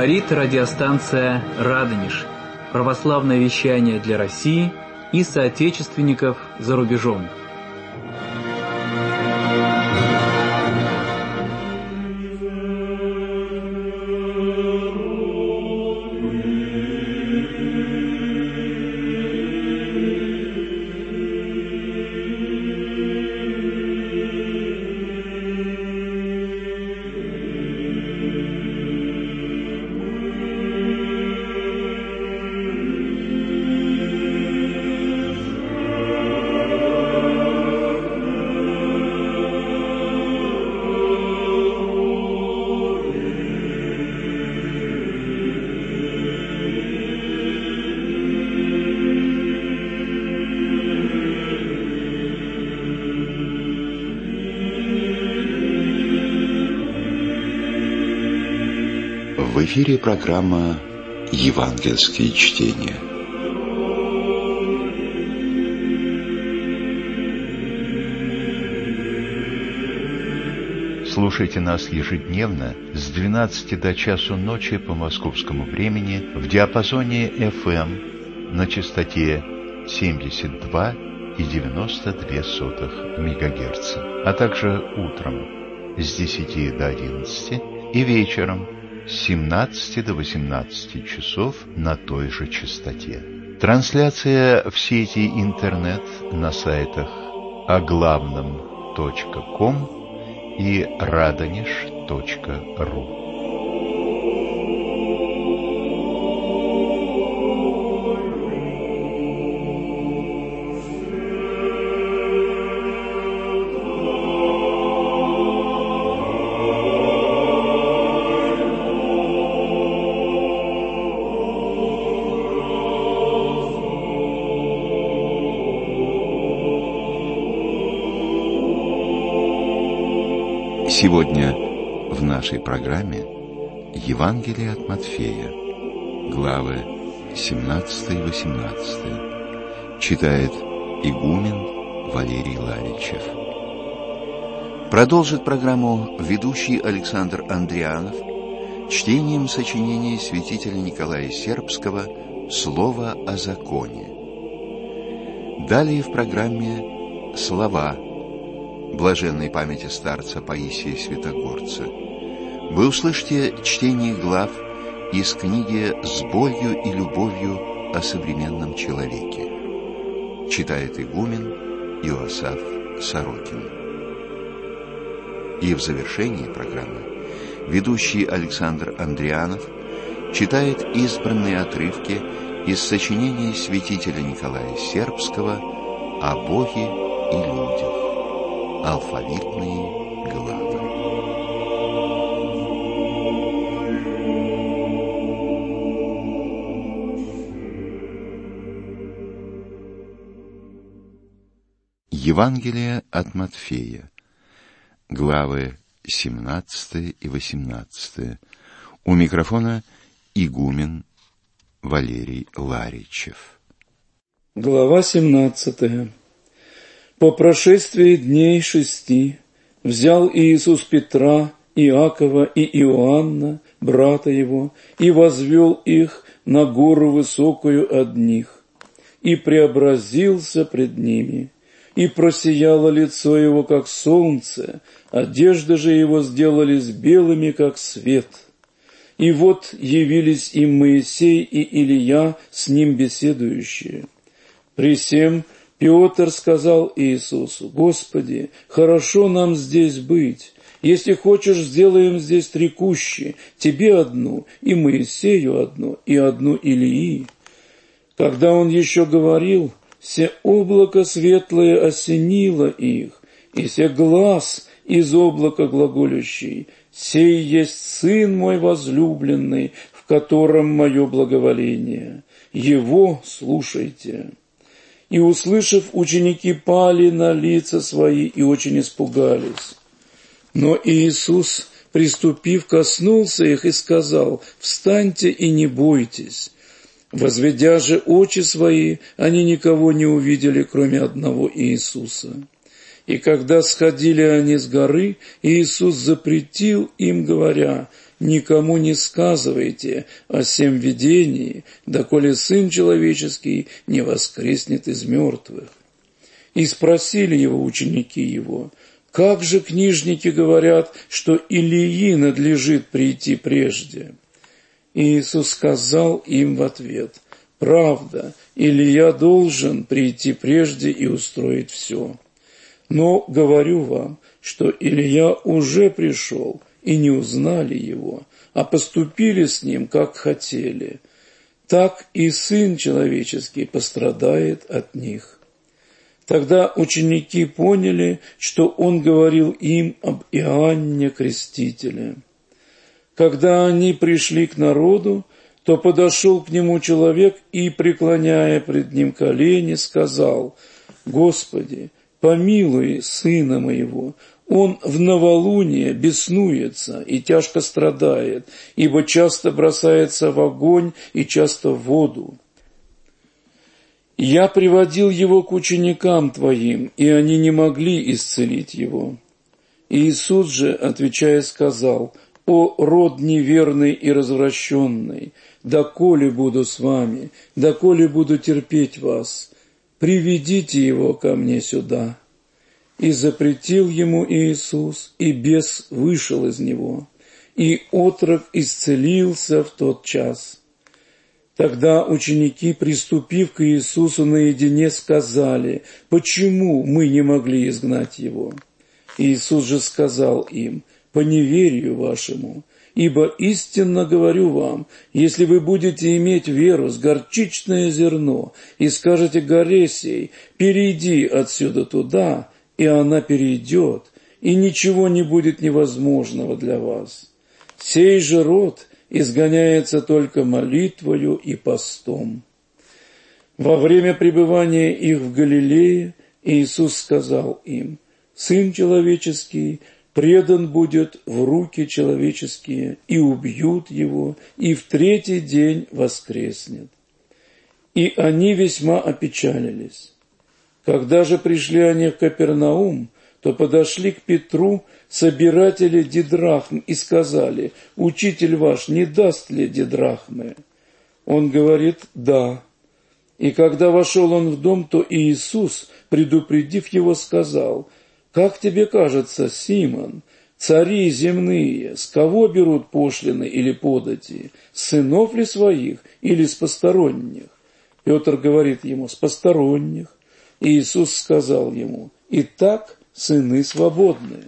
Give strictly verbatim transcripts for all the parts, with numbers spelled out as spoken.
Говорит радиостанция «Радонеж». Православное вещание для России и соотечественников за рубежом. В эфире программа «Евангельские чтения». Слушайте нас ежедневно с двенадцати до часу ночи по московскому времени в диапазоне эф эм на частоте семьдесят два и девяносто две сотых мегагерца, а также утром с десяти до одиннадцати и вечером с семнадцати до восемнадцати часов на той же частоте. Трансляция в сети интернет на сайтах о главном точка ком и радонеж точка ру. Сегодня в нашей программе Евангелие от Матфея, главы семнадцатый и восемнадцатый. Читает игумен Валерий Ларичев. Продолжит программу ведущий Александр Андрианов чтением сочинения святителя Николая Сербского «Слово о законе». Далее в программе «Слова» блаженной памяти старца Паисия Святогорца. Вы услышите чтение глав из книги «С болью и любовью о современном человеке». Читает игумен Иосаф Сорокин. И в завершении программы ведущий Александр Андрианов читает избранные отрывки из сочинения святителя Николая Сербского о Боге и людях. Алфавитные главы. Евангелие от Матфея, главы семнадцатая и восемнадцатая. У микрофона игумен Валерий Ларичев. Глава семнадцатая. По прошествии дней шести взял Иисус Петра, Иакова и Иоанна, брата его, и возвел их на гору высокую одних, и преобразился пред ними, и просияло лицо его, как солнце, одежды же его сделались белыми, как свет. И вот явились им Моисей и Илия, с ним беседующие. Присем Петр сказал Иисусу: «Господи, хорошо нам здесь быть. Если хочешь, сделаем здесь три кущи, тебе одну, и Моисею одну, и одну Илии». Когда он еще говорил, се облако светлое осенило их, и се глас из облака глаголющий: «Сей есть Сын мой возлюбленный, в котором мое благоволение. Его слушайте». И, услышав, ученики пали на лица свои и очень испугались. Но Иисус, приступив, коснулся их и сказал: «Встаньте и не бойтесь». Возведя же очи свои, они никого не увидели, кроме одного Иисуса. И когда сходили они с горы, Иисус запретил им, говоря: никому не сказывайте о сем видении, доколе Сын Человеческий не воскреснет из мертвых». И спросили его ученики его: «Как же книжники говорят, что Илии надлежит прийти прежде?» И Иисус сказал им в ответ: «Правда, Илия должен прийти прежде и устроить все. Но говорю вам, что Илия уже пришел, и не узнали его, а поступили с ним, как хотели. Так и Сын Человеческий пострадает от них». Тогда ученики поняли, что он говорил им об Иоанне Крестителе. Когда они пришли к народу, то подошел к нему человек и, преклоняя пред ним колени, сказал: «Господи, помилуй сына моего, он в новолуние беснуется и тяжко страдает, ибо часто бросается в огонь и часто в воду. Я приводил его к ученикам твоим, и они не могли исцелить его». Иисус же, отвечая, сказал: «О род неверный и развращенный, доколе буду с вами, доколе буду терпеть вас, приведите его ко мне сюда». И запретил ему Иисус, и бес вышел из него, и отрок исцелился в тот час. Тогда ученики, приступив к Иисусу наедине, сказали: «Почему мы не могли изгнать его?» Иисус же сказал им: «По неверию вашему, ибо истинно говорю вам, если вы будете иметь веру с горчичное зерно и скажете горе сей: перейди отсюда туда, и она перейдет, и ничего не будет невозможного для вас. Сей же род изгоняется только молитвою и постом». Во время пребывания их в Галилее Иисус сказал им: «Сын Человеческий предан будет в руки человеческие, и убьют его, и в третий день воскреснет». И они весьма опечалились. Когда же пришли они в Капернаум, то подошли к Петру собиратели дидрахм и сказали: «Учитель ваш не даст ли дидрахмы?» Он говорит: «Да». И когда вошел он в дом, то Иисус, предупредив его, сказал: «Как тебе кажется, Симон, цари земные, с кого берут пошлины или подати, с сынов ли своих или с посторонних?» Петр говорит ему: «С посторонних». И Иисус сказал ему: «Итак, сыны свободные.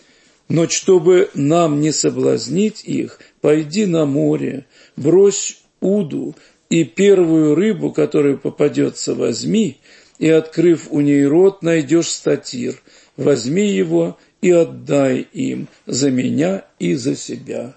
Но чтобы нам не соблазнить их, пойди на море, брось уду, и первую рыбу, которая попадется, возьми, и, открыв у ней рот, найдешь статир. Возьми его и отдай им за меня и за себя».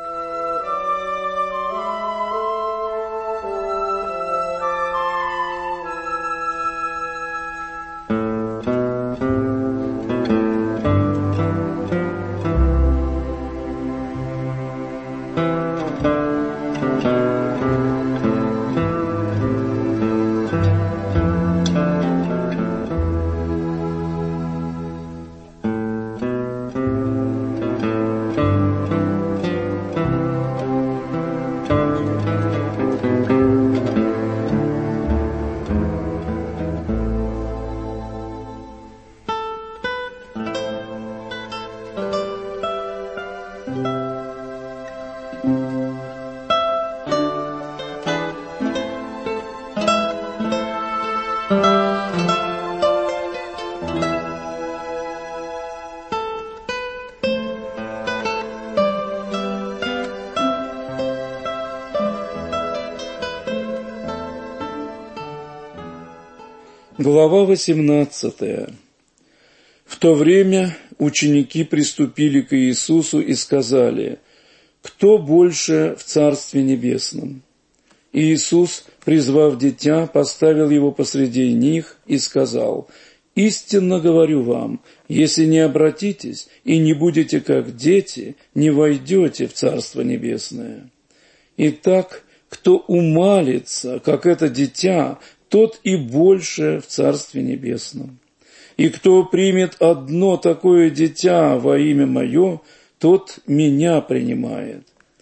Глава восемнадцатая. В то время ученики приступили к Иисусу и сказали: «Кто больше в Царстве Небесном?» Иисус, призвав дитя, поставил его посреди них и сказал: «Истинно говорю вам, если не обратитесь и не будете как дети, не войдете в Царство Небесное. Итак, кто умалится, как это дитя, тот и больше в Царстве Небесном. И кто примет одно такое дитя во имя Мое, тот Меня принимает.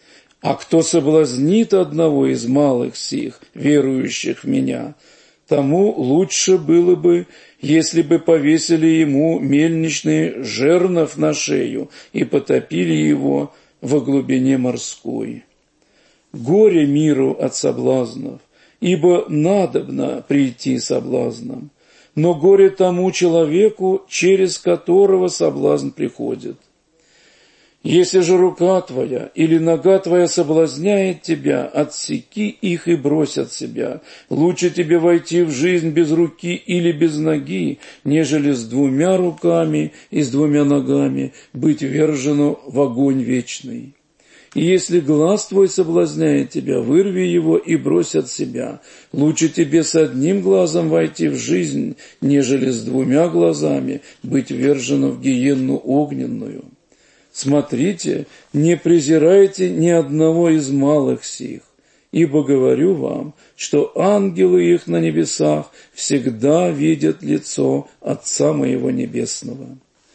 А кто соблазнит одного из малых сих, верующих в меня, тому лучше было бы, если бы повесили ему мельничный жернов на шею и потопили его во глубине морской. Горе миру от соблазнов, ибо надобно прийти соблазном, но горе тому человеку, через которого соблазн приходит. Если же рука твоя или нога твоя соблазняет тебя, отсеки их и брось от себя. Лучше тебе войти в жизнь без руки или без ноги, нежели с двумя руками и с двумя ногами быть вержено в огонь вечный. И если глаз твой соблазняет тебя, вырви его и брось от себя. Лучше тебе с одним глазом войти в жизнь, нежели с двумя глазами быть вержено в гиенну огненную. Смотрите, не презирайте ни одного из малых сих, ибо говорю вам, что ангелы их на небесах всегда видят лицо Отца моего Небесного.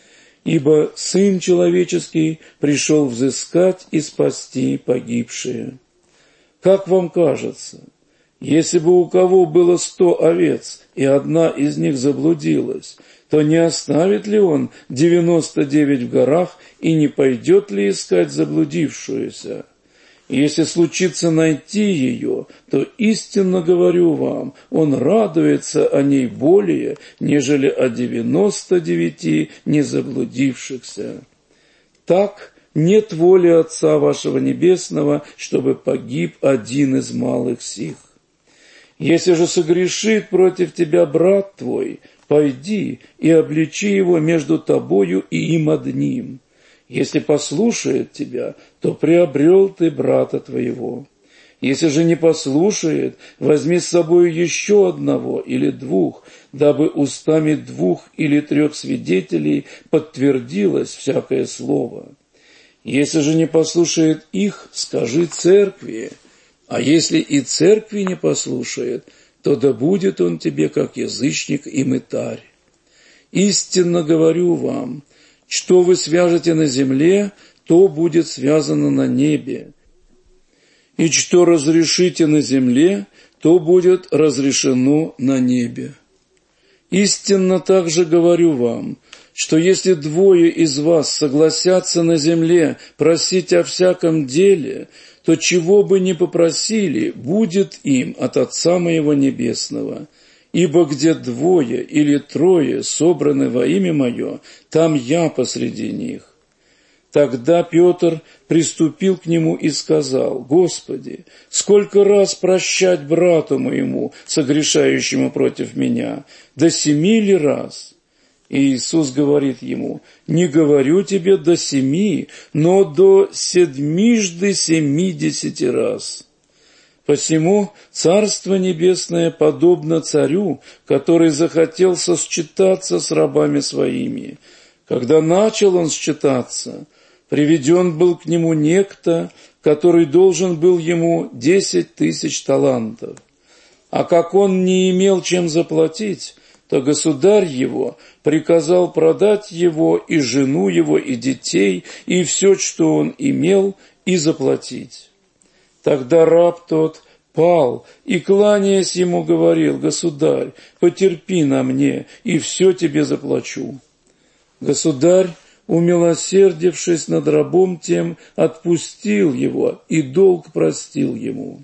Ибо Сын Человеческий пришел взыскать и спасти погибшие. Как вам кажется, если бы у кого было сто овец, и одна из них заблудилась, то не оставит ли он девяносто девять в горах и не пойдет ли искать заблудившуюся? И если случится найти ее, то истинно говорю вам, он радуется о ней более, нежели о девяноста девяти незаблудившихся. Так нет воли Отца вашего Небесного, чтобы погиб один из малых сих. Если же согрешит против тебя брат твой, пойди и обличи его между тобою и им одним. Если послушает тебя, то приобрел ты брата твоего. Если же не послушает, возьми с собой еще одного или двух, дабы устами двух или трех свидетелей подтвердилось всякое слово. Если же не послушает их, скажи церкви, а если и церкви не послушает, то да будет он тебе, как язычник и мытарь. Истинно говорю вам, что вы свяжете на земле, то будет связано на небе. И что разрешите на земле, то будет разрешено на небе. Истинно также говорю вам, что если двое из вас согласятся на земле просить о всяком деле, то чего бы ни попросили, будет им от Отца моего Небесного. Ибо где двое или трое собраны во имя Мое, там Я посреди них. Тогда Петр приступил к нему и сказал: Господи, сколько раз прощать брату моему, согрешающему против меня? До семи ли раз? И Иисус говорит ему: не говорю тебе до семи, но до седьмижды семидесяти раз. Посему Царство Небесное подобно царю, который захотел сосчитаться с рабами своими. Когда начал он считаться, приведен был к нему некто, который должен был ему десять тысяч талантов. А как он не имел чем заплатить, то государь его приказал продать его и жену его, и детей, и все, что он имел, и заплатить. Тогда раб тот пал и, кланяясь ему, говорил: Государь, потерпи на мне, и все тебе заплачу. Государь, умилосердившись над рабом тем, отпустил его и долг простил ему.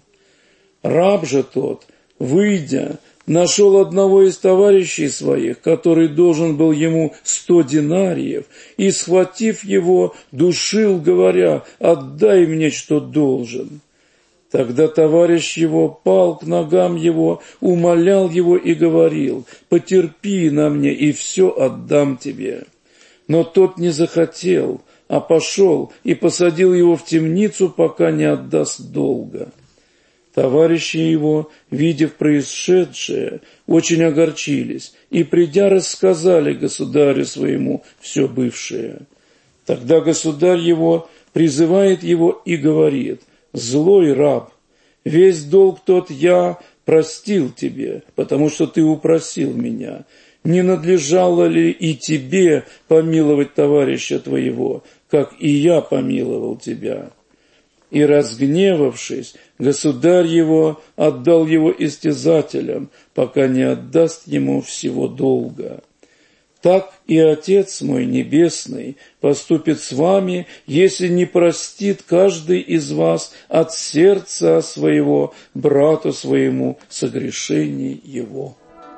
Раб же тот, выйдя, нашел одного из товарищей своих, который должен был ему сто динариев, и, схватив его, душил, говоря: «Отдай мне, что должен». Тогда товарищ его пал к ногам его, умолял его и говорил: «Потерпи на мне, и все отдам тебе». Но тот не захотел, а пошел и посадил его в темницу, пока не отдаст долга. Товарищи его, видев происшедшее, очень огорчились и, придя, рассказали государю своему все бывшее. Тогда государь его призывает его и говорит: «Злой раб, весь долг тот я простил тебе, потому что ты упросил меня. Не надлежало ли и тебе помиловать товарища твоего, как и я помиловал тебя?» и, разгневавшись, государь его отдал его истязателям, пока не отдаст ему всего долга. Так и Отец мой Небесный поступит с вами, если не простит каждый из вас от сердца своего брату своему согрешений его».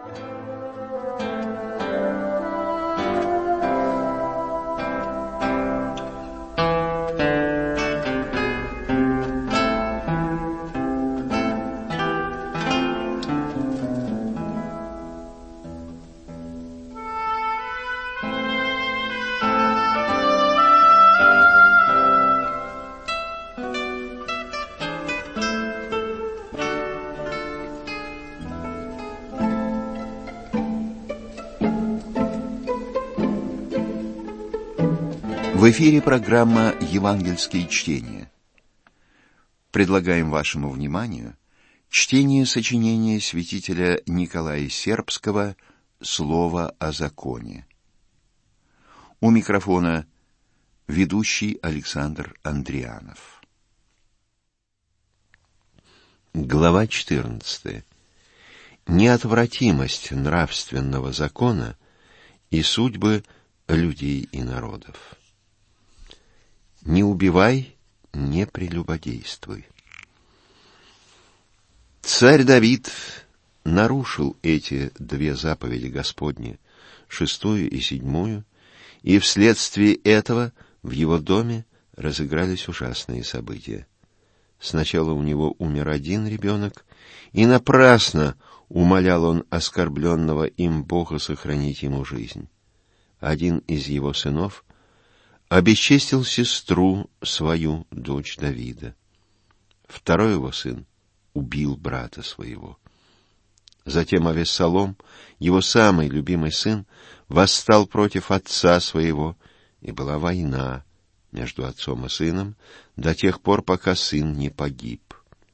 В эфире программа «Евангельские чтения». Предлагаем вашему вниманию чтение сочинения святителя Николая Сербского «Слово о законе». У микрофона ведущий Александр Андрианов. Глава четырнадцатая. Неотвратимость нравственного закона и судьбы людей и народов. Не убивай, не прелюбодействуй. Царь Давид нарушил эти две заповеди Господни, шестую и седьмую, и вследствие этого в его доме разыгрались ужасные события. Сначала у него умер один ребенок, и напрасно умолял он оскорбленного им Бога сохранить ему жизнь. Один из его сынов обесчестил сестру свою, дочь Давида. Второй его сын убил брата своего. Затем Авессалом, его самый любимый сын, восстал против отца своего, и была война между отцом и сыном до тех пор, пока сын не погиб.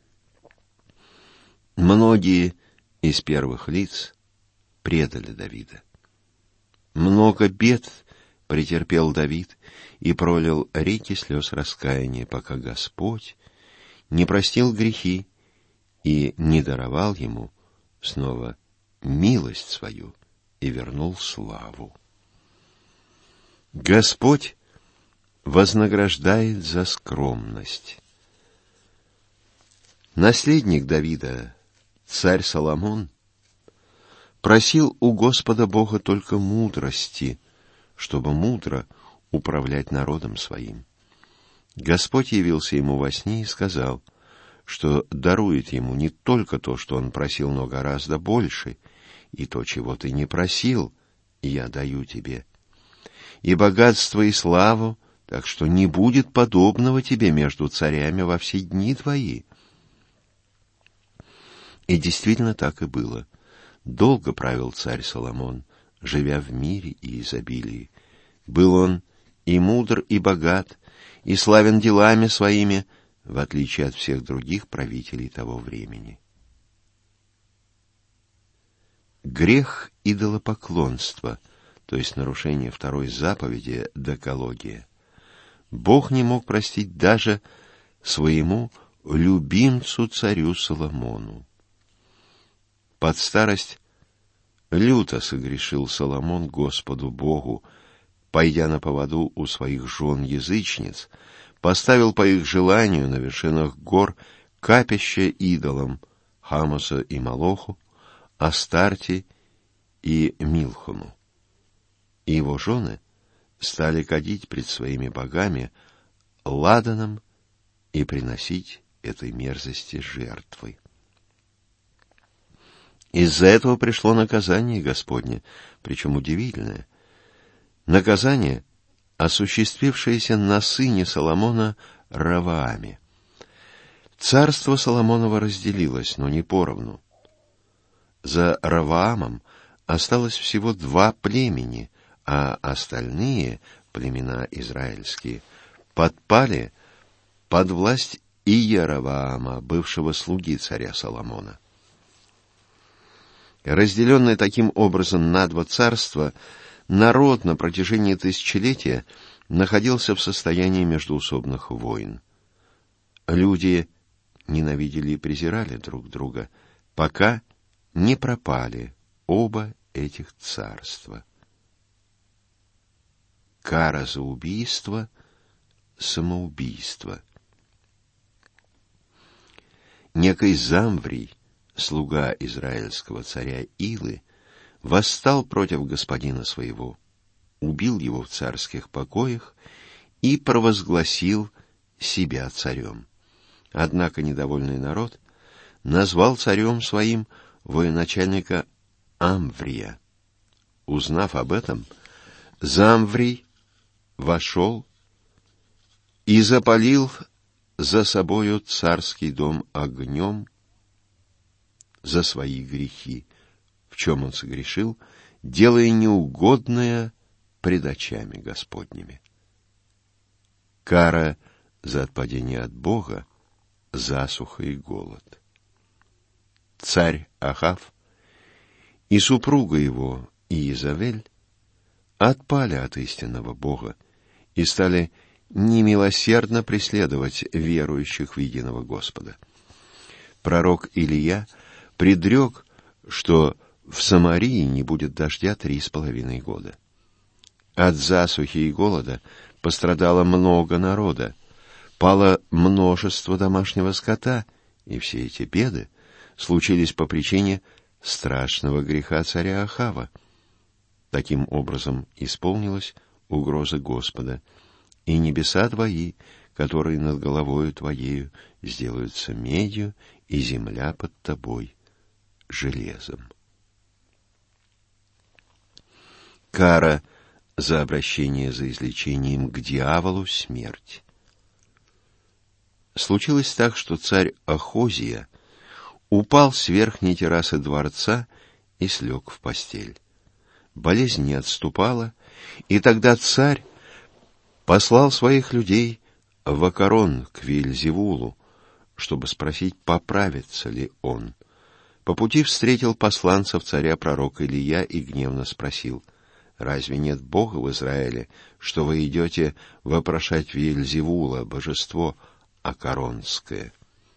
Многие из первых лиц предали Давида. Много бед претерпел Давид и пролил реки слез раскаяния, пока Господь не простил грехи и не даровал ему снова милость свою и вернул славу. Господь вознаграждает за скромность. Наследник Давида, царь Соломон, просил у Господа Бога только мудрости, чтобы мудро управлять народом своим. Господь явился ему во сне и сказал, что дарует ему не только то, что он просил, но гораздо больше, и то, чего ты не просил, я даю тебе. И богатство, и славу, так что не будет подобного тебе между царями во все дни твои. И действительно так и было. Долго правил царь Соломон, живя в мире и изобилии. Был он и мудр, и богат, и славен делами своими, в отличие от всех других правителей того времени. Грех идолопоклонства, то есть нарушение второй заповеди Декалогия, Бог не мог простить даже своему любимцу царю Соломону. Под старость люто согрешил Соломон Господу Богу, пойдя на поводу у своих жен-язычниц, поставил по их желанию на вершинах гор капища идолам Хамоса и Молоху, Астарте и Милхому. И его жены стали кадить пред своими богами ладаном и приносить этой мерзости жертвы. Из-за этого пришло наказание Господне, причем удивительное. Наказание, осуществившееся на сыне Соломона Ровоаме. Царство Соломоново разделилось, но не поровну. За Ровоамом осталось всего два племени, а остальные племена израильские подпали под власть Иеровоама, бывшего слуги царя Соломона. Разделенный таким образом на два царства, народ на протяжении тысячелетия находился в состоянии междоусобных войн. люди ненавидели и презирали друг друга, пока не пропали оба этих царства. Кара за убийство — самоубийство. Некий Замврий, слуга израильского царя Илы, восстал против господина своего, убил его в царских покоях и провозгласил себя царем. Однако недовольный народ назвал царем своим военачальника Амврия. Узнав об этом, Замврий вошел и запалил за собою царский дом огнем за свои грехи, в чем он согрешил, делая неугодное пред очами Господними. Кара за отпадение от Бога — засуха и голод. Царь Ахав и супруга его Иезавель отпали от истинного Бога и стали немилосердно преследовать верующих в единого Господа. Пророк Илия предрек, что в Самарии не будет дождя три с половиной года. От засухи и голода пострадало много народа, пало множество домашнего скота, и все эти беды случились по причине страшного греха царя Ахава. Таким образом исполнилась угроза Господа, и небеса твои, которые над головою твоею, сделаются медью, и земля под тобой железом. Кара за обращение за излечением к дьяволу — смерть. Случилось так, что царь Ахозия упал с верхней террасы дворца и слег в постель. Болезнь не отступала, и тогда царь послал своих людей в Акарон к Вельзевулу, чтобы спросить, поправится ли он. По пути встретил посланцев царя пророк Илия и гневно спросил: «Разве нет Бога в Израиле, что вы идете вопрошать Вельзевула, божество Акаронское?»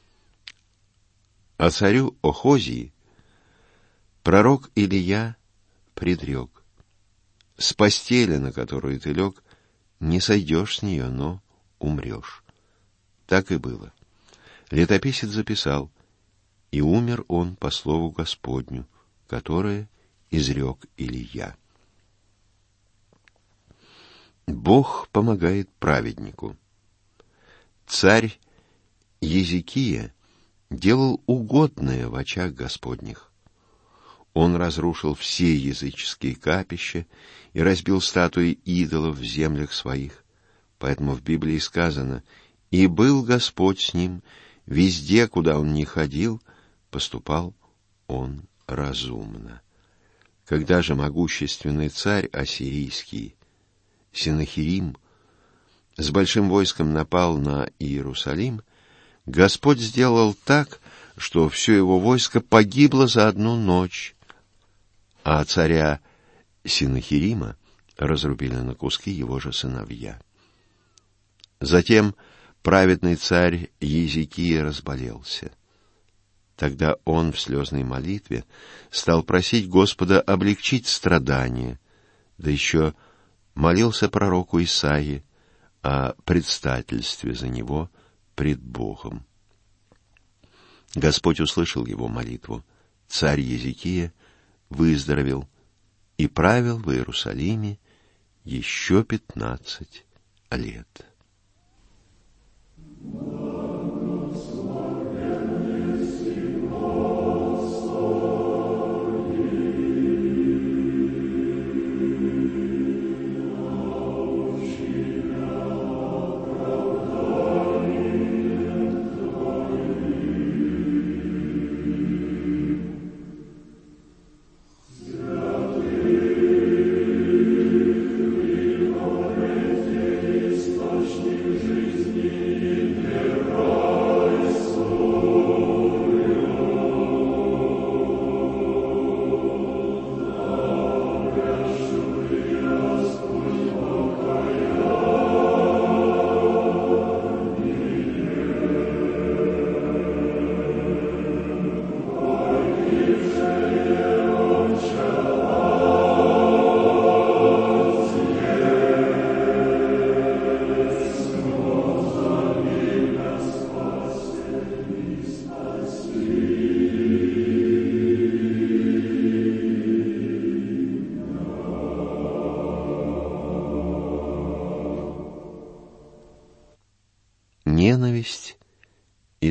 А царю Ахозии пророк Илия предрек: «С постели, на которую ты лег, не сойдешь с нее, но умрешь». Так и было. Летописец записал: «И умер он по слову Господню, которое изрек Илия». Бог помогает праведнику. Царь Езекия делал угодное в очах Господних. Он разрушил все языческие капища и разбил статуи идолов в землях своих. Поэтому в Библии сказано: «И был Господь с ним, везде, куда он ни ходил, поступал он разумно». Когда же могущественный царь ассирийский Сенахерим с большим войском напал на Иерусалим, Господь сделал так, что все его войско погибло за одну ночь, а царя Сенахерима разрубили на куски его же сыновья. Затем праведный царь Езекия разболелся. Тогда он в слезной молитве стал просить Господа облегчить страдания, да еще молился пророку Исаии о предстательстве за него пред Богом. Господь услышал его молитву. Царь Езекия выздоровел и правил в Иерусалиме еще пятнадцать лет. Источник жизни,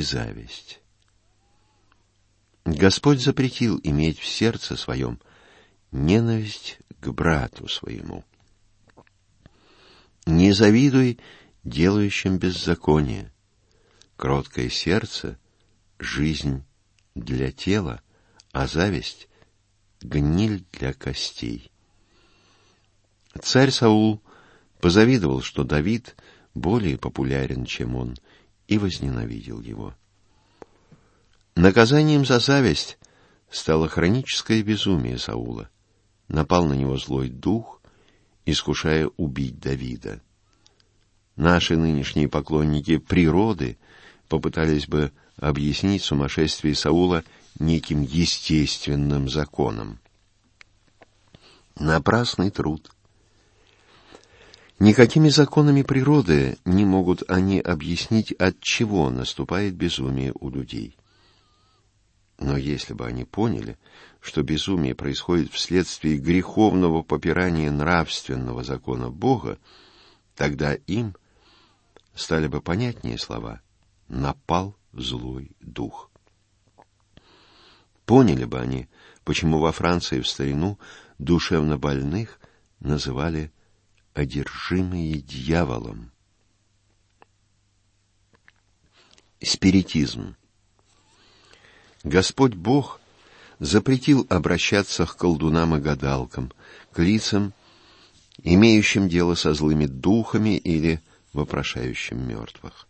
зависть. Господь запретил иметь в сердце своем ненависть к брату своему. Не завидуй делающим беззаконие. Кроткое сердце — жизнь для тела, а зависть — гниль для костей. Царь Саул позавидовал, что Давид более популярен, чем он, и возненавидел его. Наказанием за зависть стало хроническое безумие Саула. Напал на него злой дух, искушая убить Давида. Наши нынешние поклонники природы попытались бы объяснить сумасшествие Саула неким естественным законом. Напрасный труд. Никакими законами природы не могут они объяснить, от чего наступает безумие у людей. Но если бы они поняли, что безумие происходит вследствие греховного попирания нравственного закона Бога, тогда им стали бы понятнее слова «напал злой дух». Поняли бы они, почему во Франции в старину душевно больных называли одержимые дьяволом. Спиритизм. Господь Бог запретил обращаться к колдунам и гадалкам, к лицам, имеющим дело со злыми духами или вопрошающим мертвых.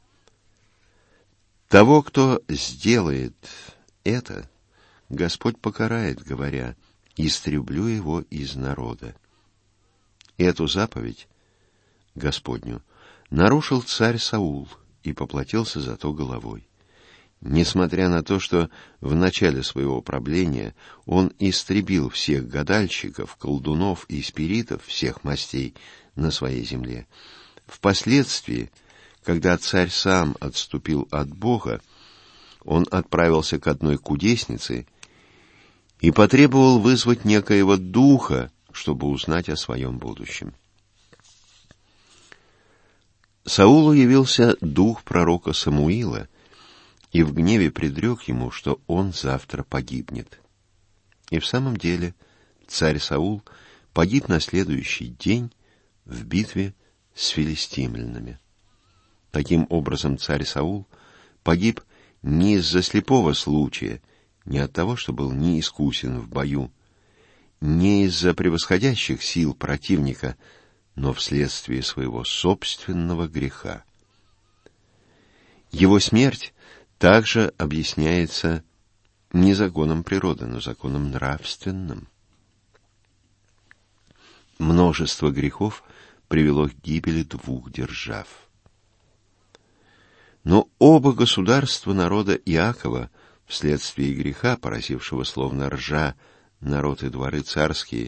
Того, кто сделает это, Господь покарает, говоря: «Истреблю его из народа». Эту заповедь Господню нарушил царь Саул и поплатился за то головой. Несмотря на то, что в начале своего правления он истребил всех гадальщиков, колдунов и спиритов всех мастей на своей земле, впоследствии, когда царь сам отступил от Бога, он отправился к одной кудеснице и потребовал вызвать некоего духа, чтобы узнать о своем будущем. Саулу явился дух пророка Самуила и в гневе предрек ему, что он завтра погибнет. И в самом деле царь Саул погиб на следующий день в битве с филистимлянами. Таким образом, царь Саул погиб не из-за слепого случая, не от того, что был неискусен в бою, не из-за превосходящих сил противника, но вследствие своего собственного греха. Его смерть также объясняется не законом природы, но законом нравственным. Множество грехов привело к гибели двух держав. Но оба государства народа Иакова, вследствие греха, поразившего словно ржа народ и дворы царские,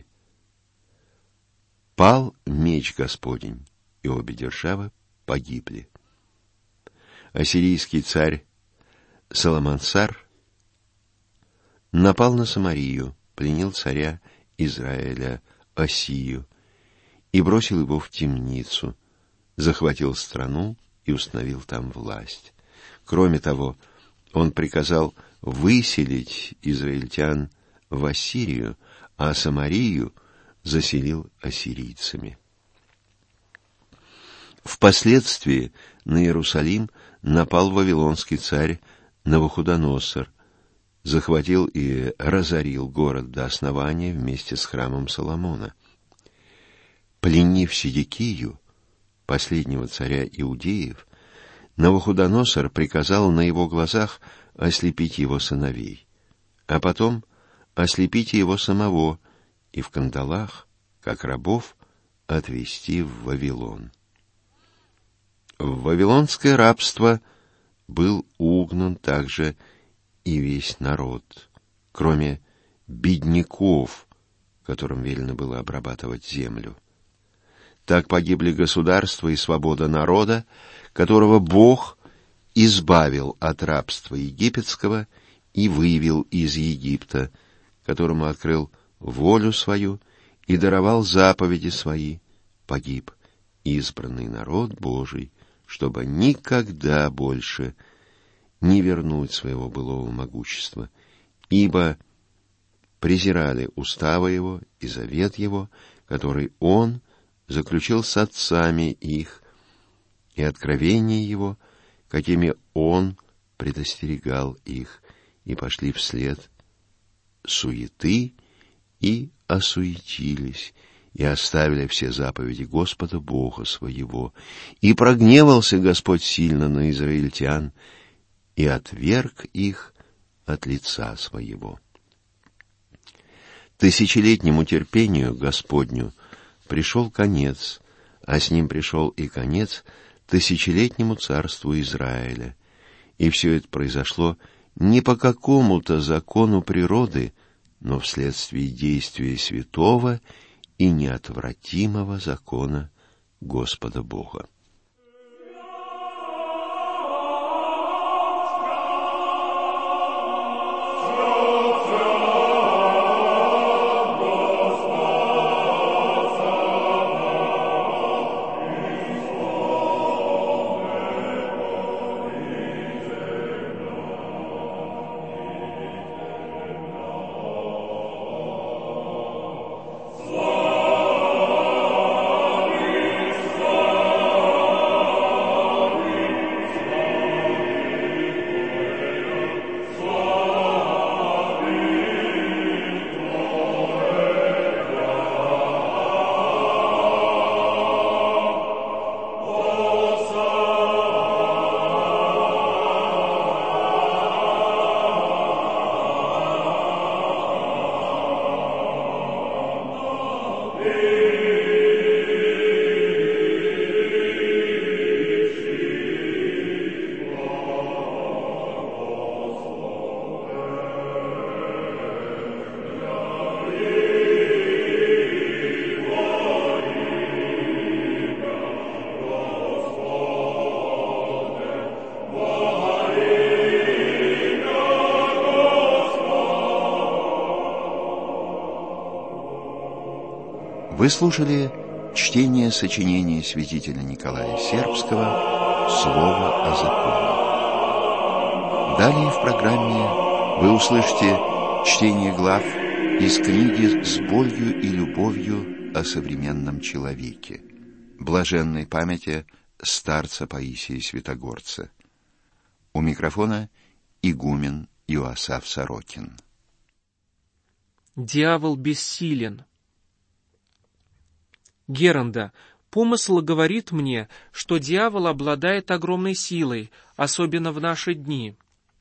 пал меч Господень, и обе державы погибли. Ассирийский царь Салмансар напал на Самарию, пленил царя Израиля Осию и бросил его в темницу, захватил страну и установил там власть. Кроме того, он приказал выселить израильтян в Ассирию, а Самарию заселил ассирийцами. Впоследствии на Иерусалим напал вавилонский царь Навуходоносор, захватил и разорил город до основания вместе с храмом Соломона. Пленив Седекию, последнего царя иудеев, Навуходоносор приказал на его глазах ослепить его сыновей, а потом ослепить его самого и в кандалах, как рабов, отвезти в Вавилон. В вавилонское рабство был угнан также и весь народ, кроме бедняков, которым велено было обрабатывать землю. Так погибли государство и свобода народа, которого Бог избавил от рабства египетского и вывел из Египта, которому открыл волю свою и даровал заповеди свои, погиб избранный народ Божий, чтобы никогда больше не вернуть своего былого могущества, ибо презирали уставы его и завет его, который он заключил с отцами их, и откровения его, какими он предостерегал их, и пошли вслед суеты и осуетились, и оставили все заповеди Господа Бога своего. И прогневался Господь сильно на израильтян, и отверг их от лица своего. Тысячелетнему терпению Господню пришел конец, а с ним пришел и конец тысячелетнему царству Израиля. И все это произошло не по какому-то закону природы, но вследствие действия святого и неотвратимого закона Господа Бога. Вы слушали чтение сочинения святителя Николая Сербского «Слово о законе». Далее в программе вы услышите чтение глав из книги «С болью и любовью о современном человеке» блаженной памяти старца Паисия Святогорца. У микрофона игумен Иоасаф Сорокин. Дьявол бессилен. Геронда, помысл говорит мне, что дьявол обладает огромной силой, особенно в наши дни.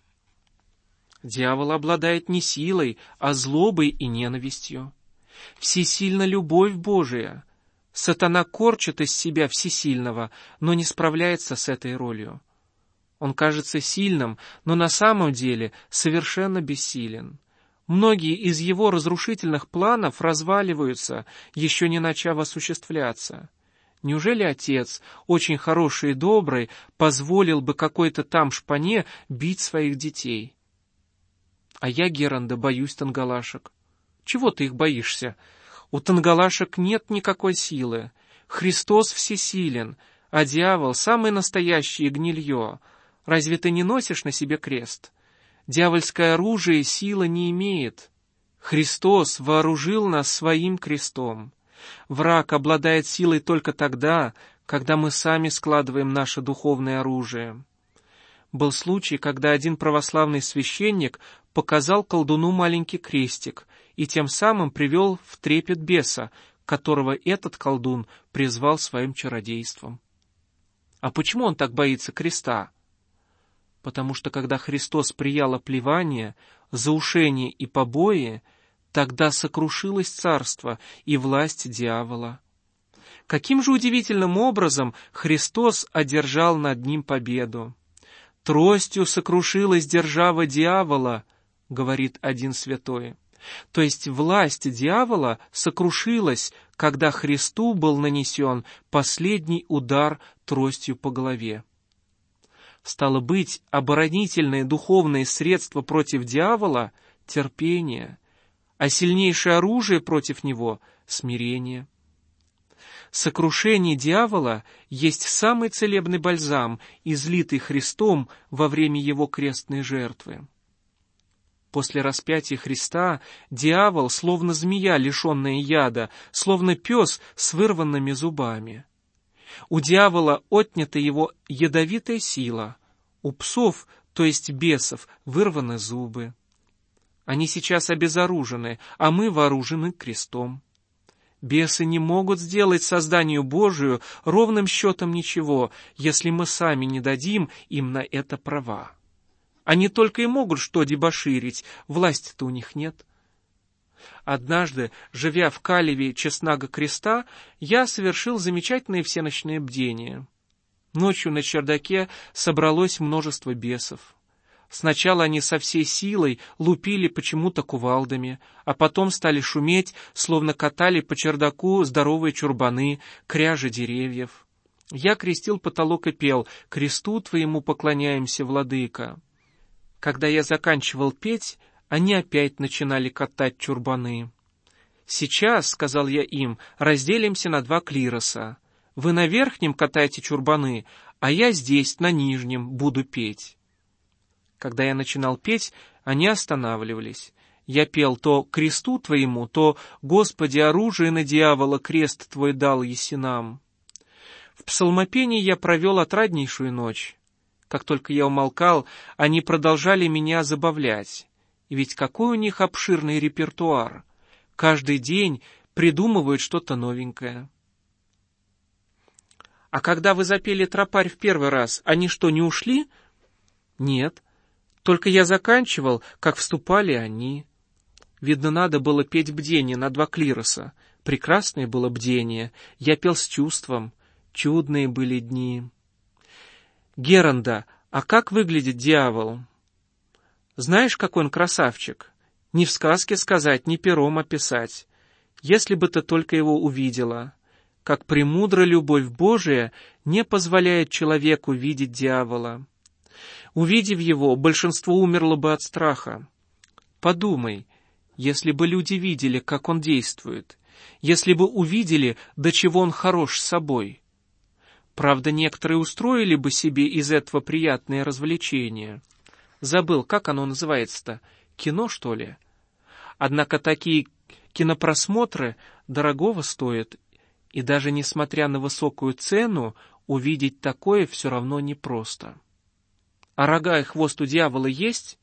Дьявол обладает не силой, а злобой и ненавистью. Всесильна любовь Божия. Сатана корчит из себя всесильного, но не справляется с этой ролью. Он кажется сильным, но на самом деле совершенно бессилен. Многие из его разрушительных планов разваливаются, еще не начав осуществляться. Неужели отец, очень хороший и добрый, позволил бы какой-то там шпане бить своих детей? А я, Геронда, боюсь тангалашек. Чего ты их боишься? У тангалашек нет никакой силы. Христос всесилен, а дьявол — самое настоящее гнилье. Разве ты не носишь на себе крест? Дьявольское оружие силы не имеет. Христос вооружил нас своим крестом. Враг обладает силой только тогда, когда мы сами складываем наше духовное оружие. Был случай, когда один православный священник показал колдуну маленький крестик и тем самым привел в трепет беса, которого этот колдун призвал своим чародейством. А почему он так боится креста? Потому что когда Христос приял оплевание, заушение и побои, тогда сокрушилось царство и власть дьявола. Каким же удивительным образом Христос одержал над ним победу? «Тростью сокрушилась держава дьявола», — говорит один святой. То есть власть дьявола сокрушилась, когда Христу был нанесен последний удар тростью по голове. Стало быть, оборонительные духовные средства против дьявола — терпение, а сильнейшее оружие против него — смирение. Сокрушение дьявола есть самый целебный бальзам, излитый Христом во время его крестной жертвы. После распятия Христа дьявол, словно змея, лишенная яда, словно пес с вырванными зубами. У дьявола отнята его ядовитая сила, у псов, то есть бесов, вырваны зубы. Они сейчас обезоружены, а мы вооружены крестом. Бесы не могут сделать созданию Божию ровным счетом ничего, если мы сами не дадим им на это права. Они только и могут что дебоширить, власти-то у них нет. Однажды, живя в калеве Честнага Креста, я совершил замечательные всеночные бдения. Ночью на чердаке собралось множество бесов. Сначала они со всей силой лупили почему-то кувалдами, а потом стали шуметь, словно катали по чердаку здоровые чурбаны, кряжи деревьев. Я крестил потолок и пел: «Кресту твоему поклоняемся, владыка». Когда я заканчивал петь, они опять начинали катать чурбаны. «Сейчас, — сказал я им, — разделимся на два клироса. Вы на верхнем катайте чурбаны, а я здесь, на нижнем, буду петь». Когда я начинал петь, они останавливались. Я пел то «Кресту твоему», то «Господи, оружие на дьявола, крест твой дал еси нам». В псалмопении я провел отраднейшую ночь. Как только я умолкал, они продолжали меня забавлять. И ведь какой у них обширный репертуар. Каждый день придумывают что-то новенькое. А когда вы запели тропарь в первый раз, они что, не ушли? Нет. Только я заканчивал, как вступали они. Видно, надо было петь бдение на два клироса. Прекрасное было бдение. Я пел с чувством. Чудные были дни. Геронда, а как выглядит дьявол? Знаешь, какой он красавчик? Ни в сказке сказать, ни пером описать. Если бы ты только его увидела. Как премудра любовь Божия не позволяет человеку видеть дьявола. Увидев его, большинство умерло бы от страха. Подумай, если бы люди видели, как он действует, если бы увидели, до чего он хорош собой. Правда, некоторые устроили бы себе из этого приятное развлечение. Забыл, как оно называется-то? Кино, что ли? Однако такие кинопросмотры дорогого стоят, и даже несмотря на высокую цену, увидеть такое все равно непросто. А рога и хвост у дьявола есть?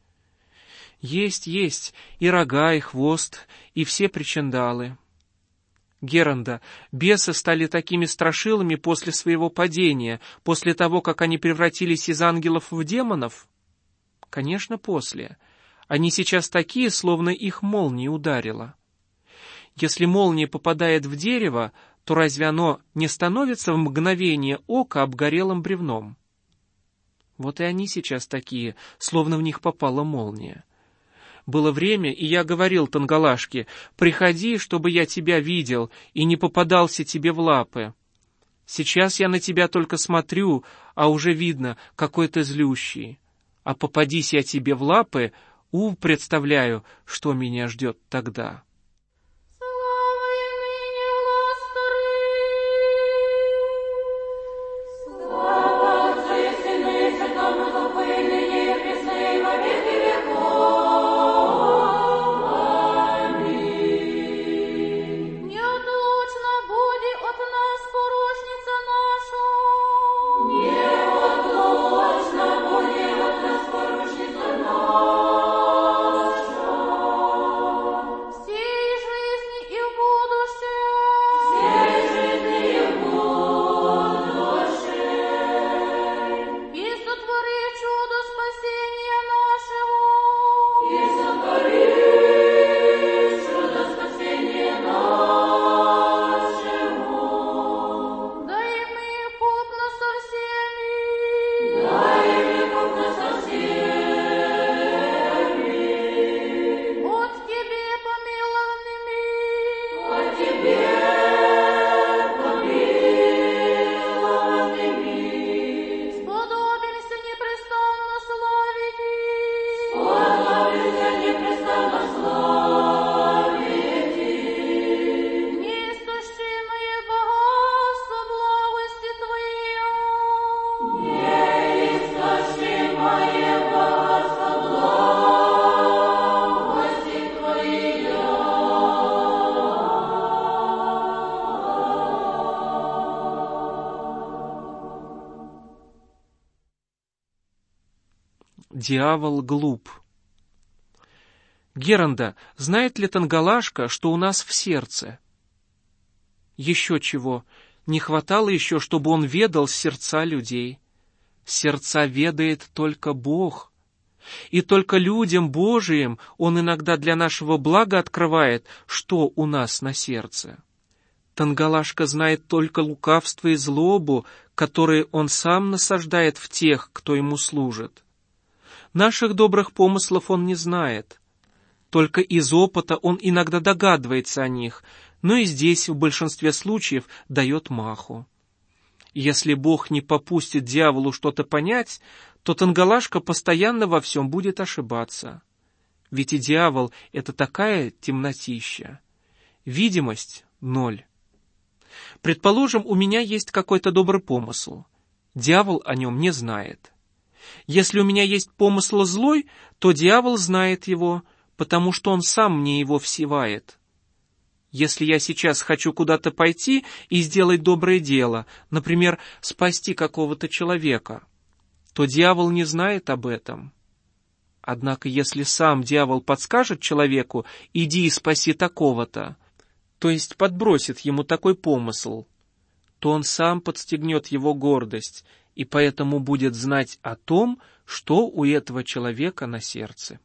Есть, есть, и рога, и хвост, и все причиндалы. Геронда, бесы стали такими страшилами после своего падения, после того, как они превратились из ангелов в демонов? Конечно, после. Они сейчас такие, словно их молнией ударило. Если молния попадает в дерево, то разве оно не становится в мгновение ока обгорелым бревном? Вот и они сейчас такие, словно в них попала молния. Было время, и я говорил Тангалашке: «Приходи, чтобы я тебя видел и не попадался тебе в лапы. Сейчас я на тебя только смотрю, а уже видно, какой ты злющий. А попадись я тебе в лапы, у, представляю, что меня ждет тогда». Все Дьявол глуп. Геранда, знает ли Тангалашка, что у нас в сердце? Еще чего, не хватало еще, чтобы он ведал сердца людей. Сердца ведает только Бог. И только людям Божиим он иногда для нашего блага открывает, что у нас на сердце. Тангалашка знает только лукавство и злобу, которые он сам насаждает в тех, кто ему служит. Наших добрых помыслов он не знает. Только из опыта он иногда догадывается о них, но и здесь в большинстве случаев дает маху. Если Бог не попустит дьяволу что-то понять, то Тангалашка постоянно во всем будет ошибаться. Ведь и дьявол — это такая темнотища. Видимость — ноль. Предположим, у меня есть какой-то добрый помысл. Дьявол о нем не знает. Если у меня есть помысл злой, то дьявол знает его, потому что он сам мне его всевает. Если я сейчас хочу куда-то пойти и сделать доброе дело, например, спасти какого-то человека, то дьявол не знает об этом. Однако если сам дьявол подскажет человеку «иди и спаси такого-то», то есть подбросит ему такой помысл, то он сам подстегнет его гордость и поэтому будет знать о том, что у этого человека на сердце.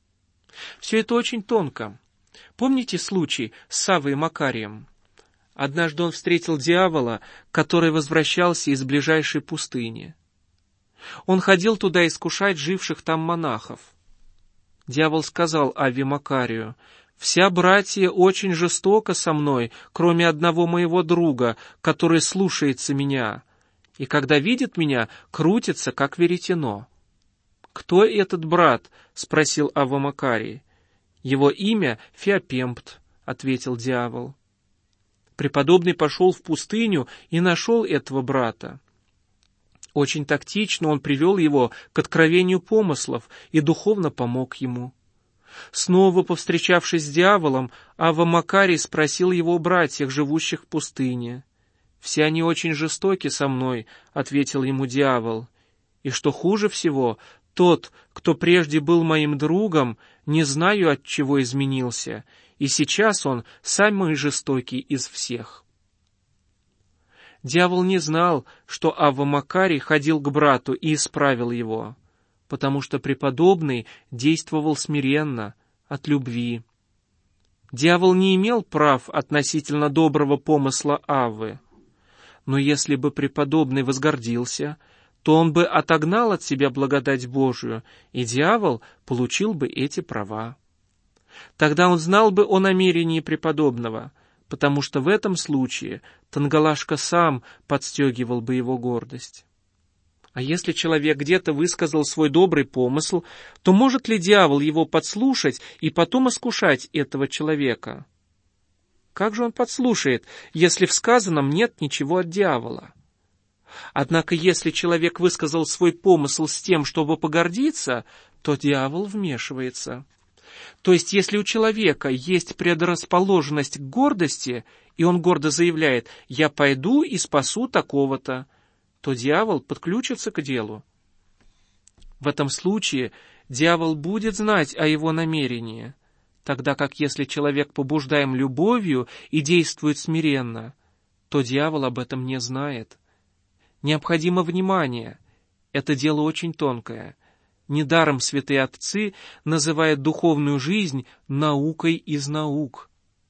Все это очень тонко. Помните случай с Саввой и Макарием? Однажды он встретил дьявола, который возвращался из ближайшей пустыни. Он ходил туда искушать живших там монахов. Дьявол сказал Авве Макарию: «Вся братья очень жестоко со мной, кроме одного моего друга, который слушается меня, и когда видит меня, крутится, как веретено». «Кто этот брат?» — спросил Авва Макарий. «Его имя Феопемпт», — ответил дьявол. Преподобный пошел в пустыню и нашел этого брата. Очень тактично он привел его к откровению помыслов и духовно помог ему. Снова повстречавшись с дьяволом, Авва Макарий спросил его о братьях, живущих в пустыне. «Все они очень жестоки со мной», — ответил ему дьявол. «И что хуже всего, тот, кто прежде был моим другом, не знаю, от чего изменился, и сейчас он самый жестокий из всех». Дьявол не знал, что Авва Макарий ходил к брату и исправил его, потому что преподобный действовал смиренно, от любви. Дьявол не имел прав относительно доброго помысла Аввы, но если бы преподобный возгордился, то он бы отогнал от себя благодать Божию, и дьявол получил бы эти права. Тогда он знал бы о намерении преподобного, потому что в этом случае Тангалашка сам подстегивал бы его гордость. А если человек где-то высказал свой добрый помысл, то может ли дьявол его подслушать и потом искушать этого человека? Как же он подслушает, если в сказанном нет ничего от дьявола? Однако если человек высказал свой помысл с тем, чтобы погордиться, то дьявол вмешивается. То есть, если у человека есть предрасположенность к гордости, и он гордо заявляет «я пойду и спасу такого-то», то дьявол подключится к делу. В этом случае дьявол будет знать о его намерении, тогда как если человек побуждаем любовью и действует смиренно, то дьявол об этом не знает. Необходимо внимание. Это дело очень тонкое. Недаром святые отцы называют духовную жизнь наукой из наук.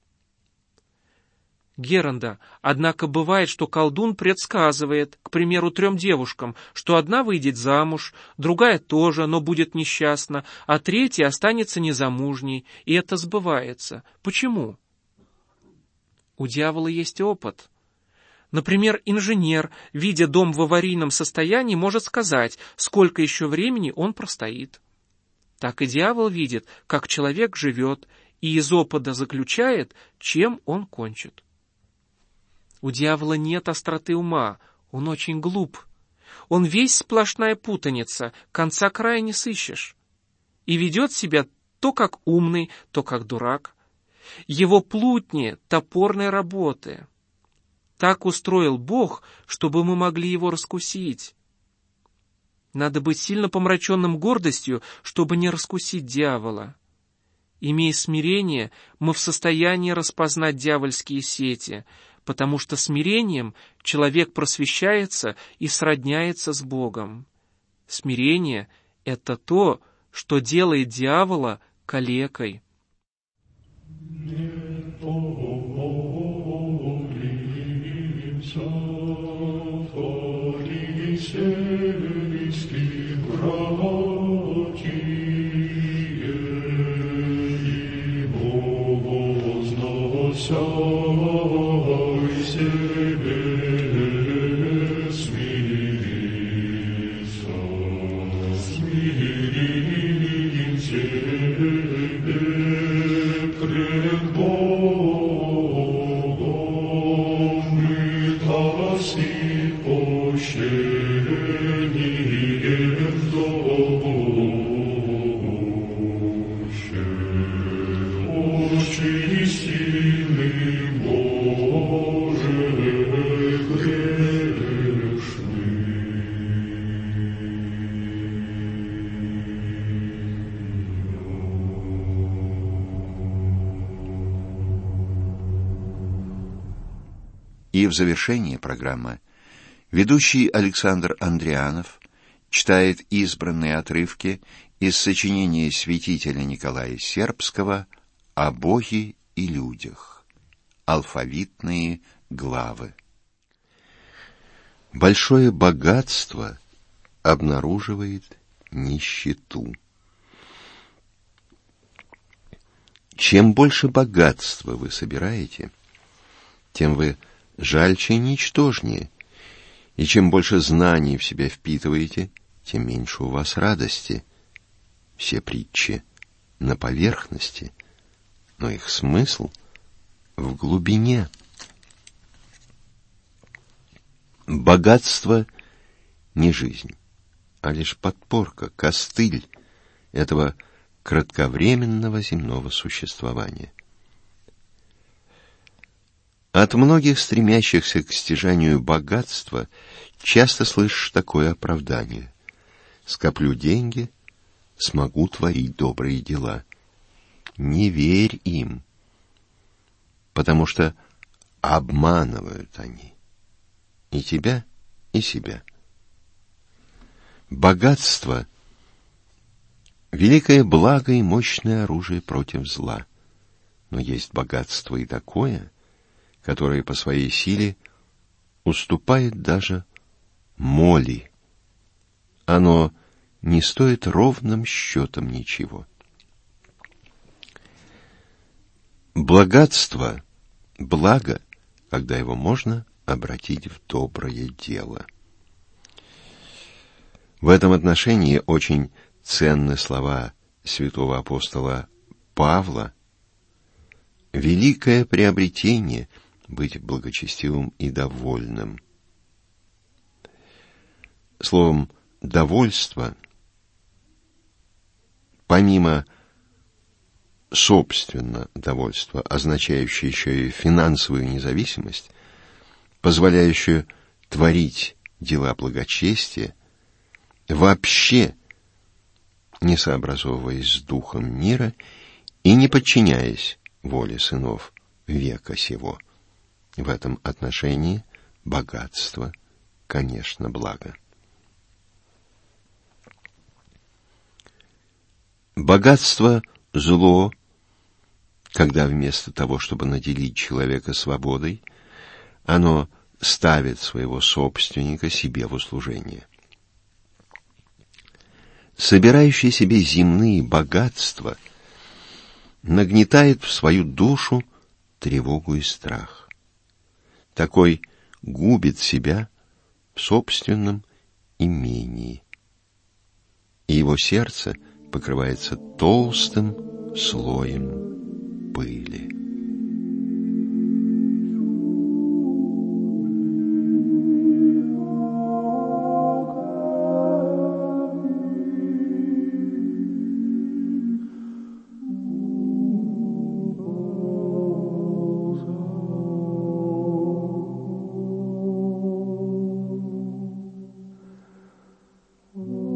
Геранда, однако бывает, что колдун предсказывает, к примеру, трем девушкам, что одна выйдет замуж, другая тоже, но будет несчастна, а третья останется незамужней, и это сбывается. Почему? У дьявола есть опыт. Например, инженер, видя дом в аварийном состоянии, может сказать, сколько еще времени он простоит. Так и дьявол видит, как человек живет, и из опыта заключает, чем он кончит. У дьявола нет остроты ума, он очень глуп. Он весь сплошная путаница, конца края не сыщешь. И ведет себя то как умный, то как дурак. Его плутни топорной работы. Так устроил Бог, чтобы мы могли его раскусить. Надо быть сильно помраченным гордостью, чтобы не раскусить дьявола. Имея смирение, мы в состоянии распознать дьявольские сети, потому что смирением человек просвещается и сродняется с Богом. Смирение — это то, что делает дьявола калекой. И в завершение программы ведущий Александр Андрианов читает избранные отрывки из сочинения святителя Николая Сербского «О Боге и людях». Алфавитные главы. Большое богатство обнаруживает нищету. Чем больше богатства вы собираете, тем вы жальче и ничтожнее, и чем больше знаний в себя впитываете, тем меньше у вас радости. Все притчи на поверхности, но их смысл в глубине. Богатство не жизнь, а лишь подпорка, костыль этого кратковременного земного существования. От многих стремящихся к стяжанию богатства часто слышишь такое оправдание: скоплю деньги, смогу творить добрые дела. Не верь им, потому что обманывают они и тебя, и себя. Богатство — великое благо и мощное оружие против зла. Но есть богатство и такое, которое по своей силе уступает даже моли. Оно не стоит ровным счетом ничего. Богатство — благо, когда его можно обратить в доброе дело. В этом отношении очень ценны слова святого апостола Павла: «Великое приобретение — быть благочестивым и довольным». Словом, довольство, помимо собственно довольства, означающее еще и финансовую независимость, позволяющую творить дела благочестия, вообще не сообразовываясь с духом мира и не подчиняясь воле сынов века сего. В этом отношении богатство, конечно, благо. Богатство — зло, когда вместо того, чтобы наделить человека свободой, оно ставит своего собственника себе в услужение. Собирающий себе земные богатства нагнетает в свою душу тревогу и страх. Такой губит себя в собственном имении, и его сердце покрывается толстым слоем пыли. Oh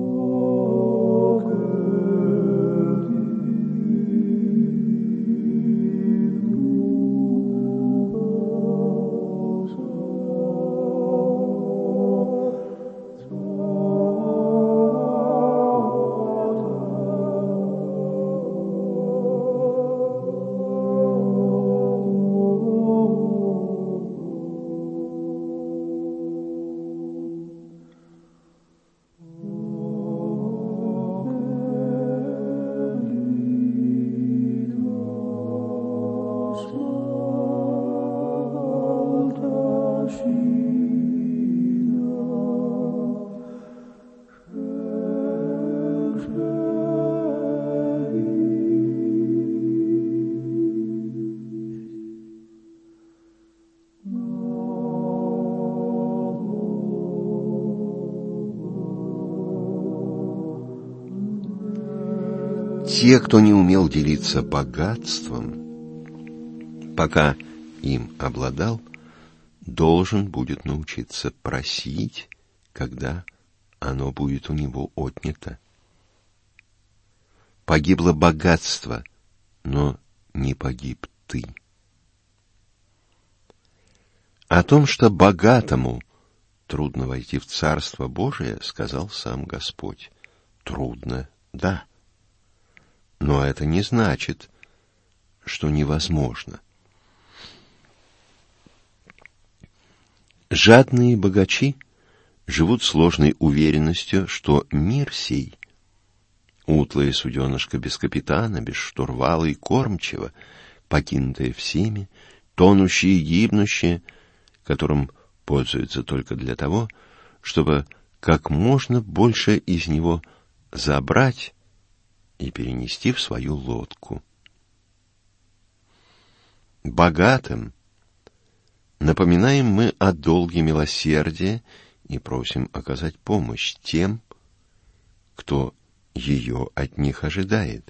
те, кто не умел делиться богатством, пока им обладал, должен будет научиться просить, когда оно будет у него отнято. Погибло богатство, но не погиб ты. О том, что богатому трудно войти в Царство Божие, сказал сам Господь. Трудно, да. Но это не значит, что невозможно. Жадные богачи живут сложной уверенностью, что мир сей, утлое суденышко без капитана, без штурвала и кормчего, покинутое всеми, тонущее и гибнущее, которым пользуются только для того, чтобы как можно больше из него забрать и перенести в свою лодку. Богатым напоминаем мы о долге милосердия и просим оказать помощь тем, кто ее от них ожидает.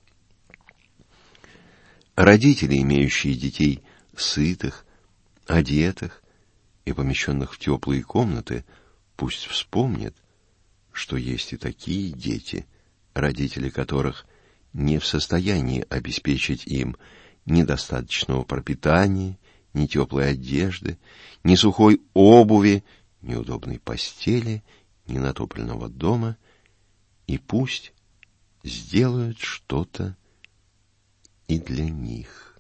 Родители, имеющие детей сытых, одетых и помещенных в теплые комнаты, пусть вспомнят, что есть и такие дети, родители которых не в состоянии обеспечить им ни достаточного пропитания, ни теплой одежды, ни сухой обуви, ни удобной постели, ни натопленного дома, и пусть сделают что-то и для них.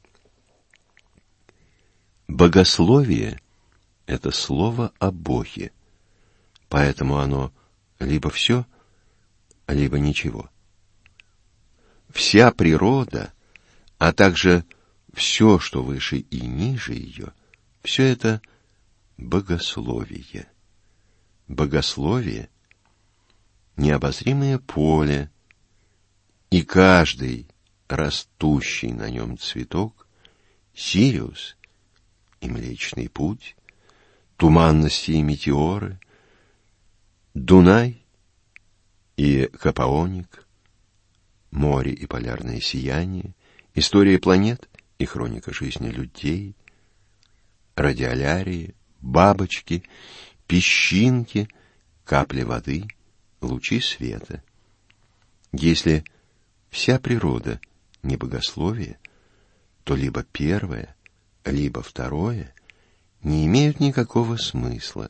Богословие — это слово о Боге, поэтому оно либо все, либо ничего. Вся природа, а также все, что выше и ниже ее, все это богословие. Богословие — необозримое поле, и каждый растущий на нем цветок, Сириус и Млечный Путь, туманности и метеоры, Дунай и Капаоник, море и полярное сияние, история планет и хроника жизни людей, радиолярии, бабочки, песчинки, капли воды, лучи света. Если вся природа не богословие, то либо первое, либо второе не имеют никакого смысла.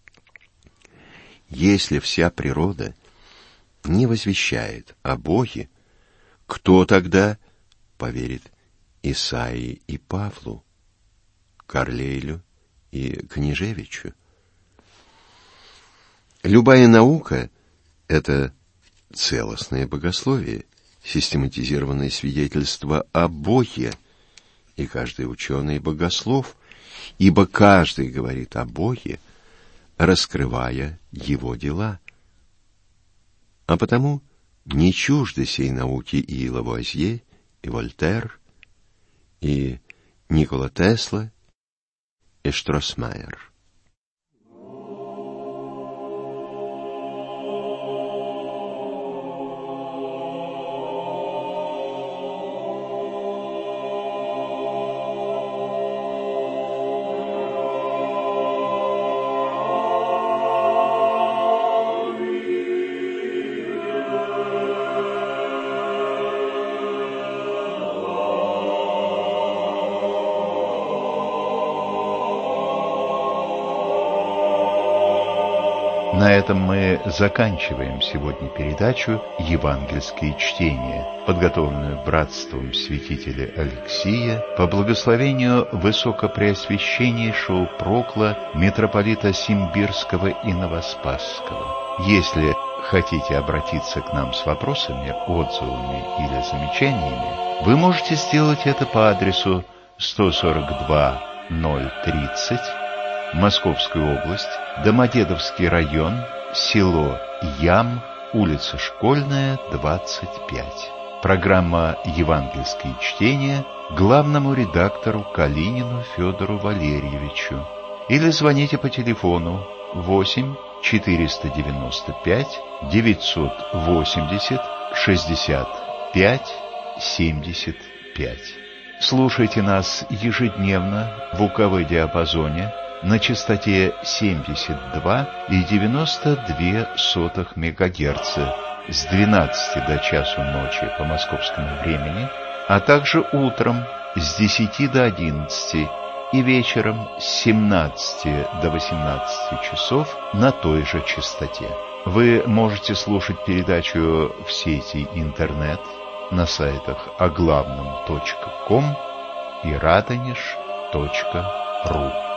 Если вся природа не возвещает о Боге, кто тогда поверит Исаии и Павлу, Карлейлю и Княжевичу? Любая наука — это целостное богословие, систематизированное свидетельство о Боге, и каждый ученый — богослов, ибо каждый говорит о Боге, раскрывая его дела. А потому не чужды сей науки и Лавуазье, и Вольтер, и Никола Тесла, и Штросмайер. На этом мы заканчиваем сегодня передачу «Евангельские чтения», подготовленную братством святителя Алексия по благословению высокопреосвященнейшего прокла митрополита Симбирского и Новоспасского. Если хотите обратиться к нам с вопросами, отзывами или замечаниями, вы можете сделать это по адресу сто сорок два ноль тридцать, Московская область, Домодедовский район, село Ям, улица Школьная, двадцать пять. Программа «Евангельские чтения» главному редактору Калинину Федору Валерьевичу. Или звоните по телефону восемь четыреста девяносто пять девятьсот восемьдесят шестьдесят пять семьдесят пять. Слушайте нас ежедневно в УКВ-диапазоне на частоте семьдесят два и девяносто две сотых мегагерца с двенадцати до часу ночи по московскому времени, а также утром с десяти до одиннадцати и вечером с семнадцати до восемнадцати часов на той же частоте. Вы можете слушать передачу в сети интернет на сайтах оглавном точка ком и радонеж точка ру.